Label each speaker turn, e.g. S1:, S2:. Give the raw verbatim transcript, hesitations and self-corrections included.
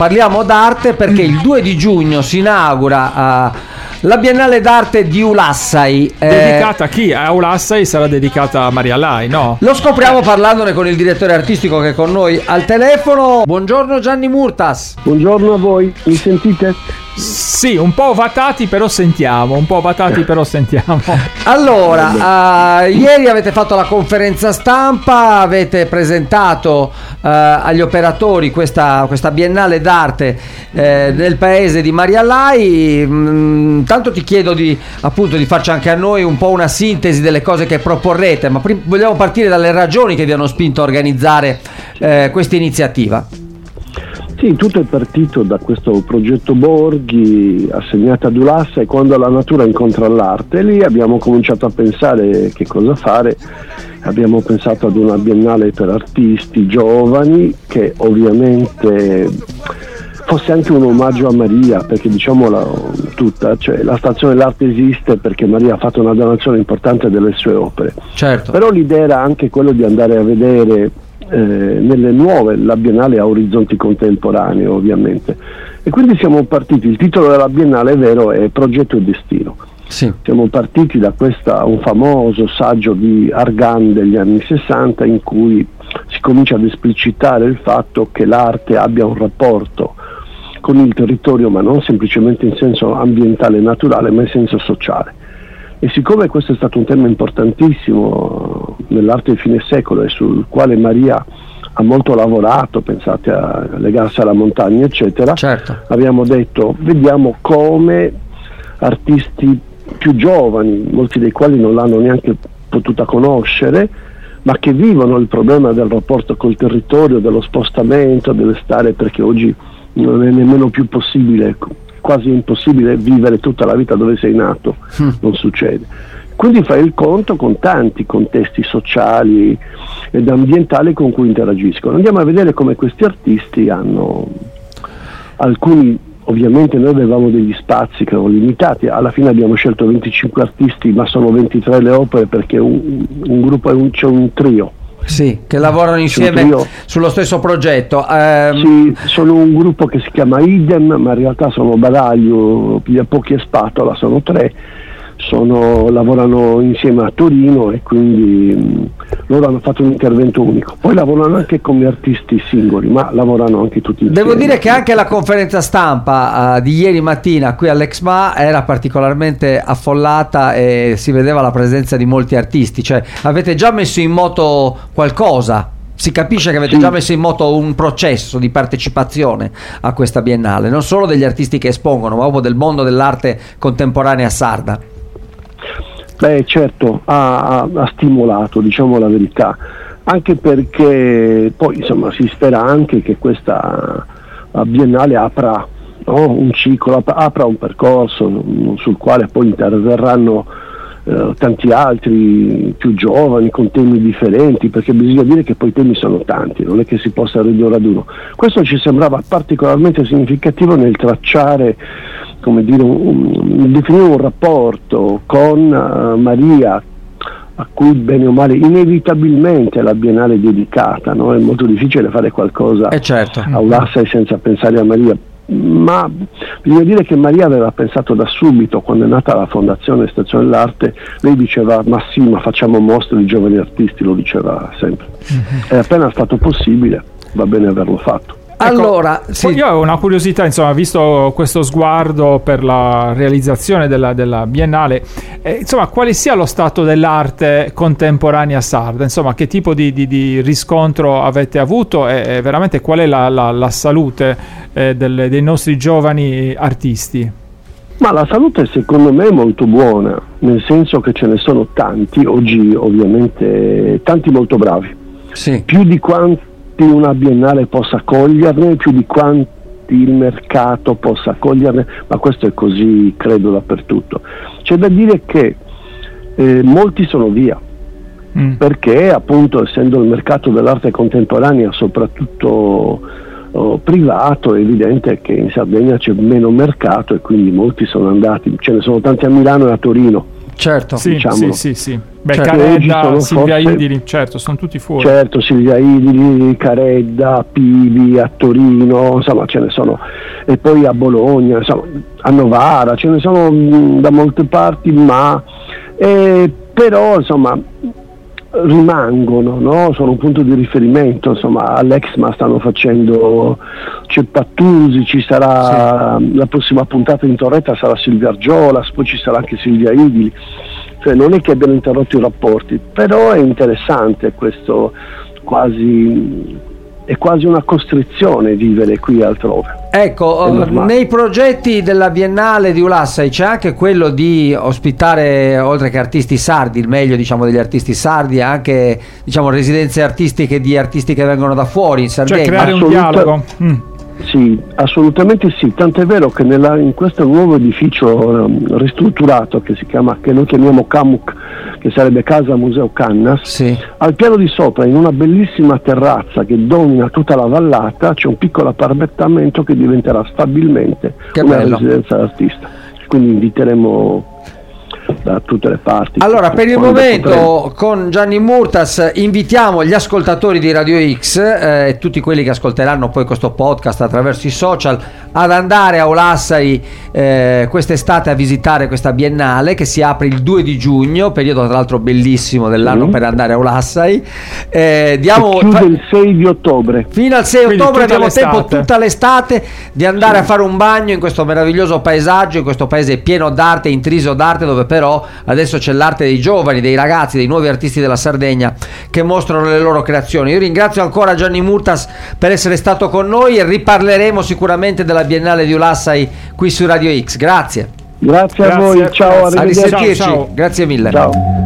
S1: parliamo d'arte perché il due di giugno si inaugura uh, la Biennale d'arte di Ulassai.
S2: Dedicata eh, a chi? A Ulassai sarà dedicata a Maria Lai, no?
S1: Lo scopriamo parlandone con il direttore artistico che è con noi al telefono. Buongiorno Gianni Murtas.
S3: Buongiorno a voi, mi sentite?
S2: Sì, un po' vatati però sentiamo, un po' vatati però sentiamo.
S1: Allora, uh, ieri avete fatto la conferenza stampa, avete presentato uh, agli operatori questa, questa Biennale d'arte eh, nel paese di Maria Lai. Mm, tanto ti chiedo di, appunto, di farci anche a noi un po' una sintesi delle cose che proporrete, ma prim- vogliamo partire dalle ragioni che vi hanno spinto a organizzare eh, questa iniziativa.
S3: Sì, tutto è partito da questo progetto Borghi assegnato ad Ulassai, quando la natura incontra l'arte. Lì abbiamo cominciato a pensare che cosa fare. Abbiamo pensato ad una biennale per artisti giovani che ovviamente fosse anche un omaggio a Maria, perché diciamola tutta, cioè la Stazione dell'Arte esiste perché Maria ha fatto una donazione importante delle sue opere.
S1: Certo.
S3: Però l'idea era anche quello di andare a vedere Eh, nelle nuove, la Biennale ha orizzonti contemporanei ovviamente, e quindi siamo partiti, il titolo della Biennale è vero, è Progetto e Destino.
S1: Sì.
S3: Siamo partiti da questa, un famoso saggio di Argan degli anni sessanta in cui si comincia ad esplicitare il fatto che l'arte abbia un rapporto con il territorio, ma non semplicemente in senso ambientale e naturale, ma in senso sociale. E siccome questo è stato un tema importantissimo nell'arte di fine secolo e sul quale Maria ha molto lavorato, pensate a legarsi alla montagna eccetera,
S1: certo,
S3: abbiamo detto vediamo come artisti più giovani, molti dei quali non l'hanno neanche potuta conoscere, ma che vivono il problema del rapporto col territorio, dello spostamento, deve stare, perché oggi non è nemmeno più possibile, quasi impossibile vivere tutta la vita dove sei nato, mm. non succede. Quindi fai il conto con tanti contesti sociali ed ambientali con cui interagiscono. Andiamo a vedere come questi artisti hanno, alcuni ovviamente noi avevamo degli spazi che erano limitati, alla fine abbiamo scelto venticinque artisti, ma sono ventitré le opere perché un, un gruppo è un, c'è un trio.
S1: Sì, che lavorano insieme sullo stesso progetto. Um...
S3: Sì, sono un gruppo che si chiama Idem, ma in realtà sono Badaglio, Piglia Pochi e Spatola, sono tre, sono, lavorano insieme a Torino e quindi mh, loro hanno fatto un intervento unico. Poi lavorano anche come artisti singoli, ma lavorano anche tutti insieme.
S1: Devo dire che anche la conferenza stampa uh, di ieri mattina qui all'Exma era particolarmente affollata e si vedeva la presenza di molti artisti, cioè avete già messo in moto qualcosa, si capisce che avete
S3: sì.
S1: già messo in moto un processo di partecipazione a questa Biennale, non solo degli artisti che espongono, ma proprio del mondo dell'arte contemporanea sarda.
S3: Beh, certo, ha, ha stimolato, diciamo la verità, anche perché poi insomma si spera anche che questa Biennale apra, no, un ciclo, apra un percorso sul quale poi interverranno eh, tanti altri più giovani con temi differenti, perché bisogna dire che poi i temi sono tanti, non è che si possa ridurre ad uno. Questo ci sembrava particolarmente significativo nel tracciare, come dire, un, un, definire un rapporto con uh, Maria, a cui bene o male inevitabilmente la Biennale è dedicata, no? È molto difficile fare qualcosa
S1: eh certo.
S3: a Ulassai senza pensare a Maria, ma bisogna dire che Maria aveva pensato da subito, quando è nata la Fondazione Stazione dell'Arte, lei diceva ma sì, ma facciamo mostre di giovani artisti, lo diceva sempre, mm-hmm. È appena stato possibile, va bene averlo fatto.
S1: Allora,
S2: ecco,
S1: sì.
S2: Io ho una curiosità, insomma, visto questo sguardo per la realizzazione della, della Biennale, eh, insomma, quale sia lo stato dell'arte contemporanea sarda, insomma, che tipo di, di, di riscontro avete avuto e, e veramente qual è la, la, la salute eh, delle, dei nostri giovani artisti?
S3: Ma la salute secondo me è molto buona, nel senso che ce ne sono tanti, oggi ovviamente tanti molto bravi,
S1: sì.
S3: più di quanti una Biennale possa coglierne, più di quanti il mercato possa coglierne, ma questo è così credo dappertutto. C'è da dire che eh, molti sono via, mm. perché appunto essendo il mercato dell'arte contemporanea soprattutto oh, privato, è evidente che in Sardegna c'è meno mercato e quindi molti sono andati, ce ne sono tanti a Milano e a Torino.
S1: Certo.
S2: Sì,
S3: diciamolo.
S2: sì, sì, sì. Beh,
S3: Certo,
S2: Caredda,
S3: sono
S2: Silvia
S3: forse...
S2: Idili, certo, sono tutti fuori.
S3: Certo, Silvia Idili, Caredda, Pivi, a Torino, insomma ce ne sono, e poi a Bologna, insomma, a Novara, ce ne sono mh, da molte parti, ma eh, però insomma rimangono, no? Sono un punto di riferimento, insomma all'Exma stanno facendo, c'è Pattusi, ci sarà sì. La prossima puntata in Torretta sarà Silvia Argiolas, poi ci sarà anche Silvia Idili, cioè non è che abbiano interrotto i rapporti, però è interessante questo, quasi è quasi una costrizione vivere qui altrove.
S1: Ecco, nei progetti della Biennale di Ulassai c'è anche quello di ospitare, oltre che artisti sardi, il meglio diciamo degli artisti sardi, anche diciamo residenze artistiche di artisti che vengono da fuori in Sardegna.
S2: Cioè creare
S3: Assoluta-
S2: un dialogo. Mm.
S3: Sì, assolutamente sì, tant'è vero che nella, in questo nuovo edificio um, ristrutturato che si chiama, che noi chiamiamo Camuk, che sarebbe Casa Museo Cannas,
S1: sì.
S3: Al piano di sopra, in una bellissima terrazza che domina tutta la vallata, c'è un piccolo appartamento che diventerà stabilmente
S1: che
S3: una
S1: bello.
S3: residenza d'artista, quindi inviteremo da tutte le parti.
S1: Allora, per il
S3: Quando
S1: momento
S3: potremo.
S1: con Gianni Murtas invitiamo gli ascoltatori di Radio X e eh, tutti quelli che ascolteranno poi questo podcast attraverso i social ad andare a Ulassai eh, quest'estate a visitare questa biennale che si apre il due di giugno, periodo tra l'altro bellissimo dell'anno mm. per andare a Ulassai. Eh, diamo
S3: chiude il sei di ottobre.
S1: Fino al sei
S2: Quindi
S1: ottobre abbiamo
S2: l'estate.
S1: tempo tutta l'estate di andare sì. a fare un bagno in questo meraviglioso paesaggio, in questo paese pieno d'arte, intriso d'arte, dove però adesso c'è l'arte dei giovani, dei ragazzi, dei nuovi artisti della Sardegna che mostrano le loro creazioni. Io ringrazio ancora Gianni Murtas per essere stato con noi e riparleremo sicuramente della Biennale di Ulassai qui su Radio X. Grazie.
S3: Grazie,
S2: Grazie.
S3: a voi, ciao,
S2: Grazie.
S3: arrivederci.
S1: A risentirci.
S2: Ciao, ciao.
S1: Grazie mille.
S3: Ciao.